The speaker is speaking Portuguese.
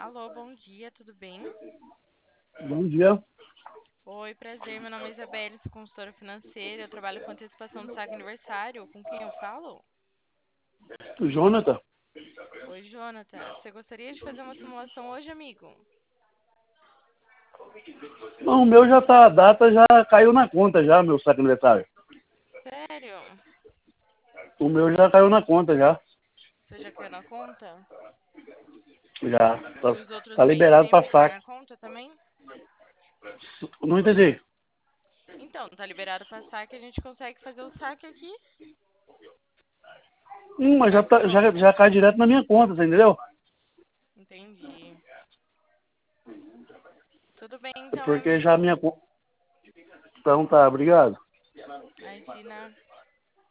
Alô, bom dia, tudo bem? Bom dia, Oi, prazer, meu nome é Isabelle, sou consultora financeira, eu trabalho com antecipação do saque aniversário. Com quem eu falo? Jonathan. Oi, Jonathan, você gostaria de fazer uma simulação hoje, amigo? Não, o meu já tá, a data já caiu na conta já, meu saque aniversário. Sério? O meu já caiu na conta já. Você já caiu na conta? Já. E Tá, os outros tá meses liberado para sempre cai saque. na conta também? Não entendi. Então, tá liberado para saque, a gente consegue fazer o saque aqui. Mas Vai por já conta? cai direto na minha conta, você entendeu? Entendi. Tudo bem É então, porque já a amigo. minha conta. Então tá, obrigado. Imagina.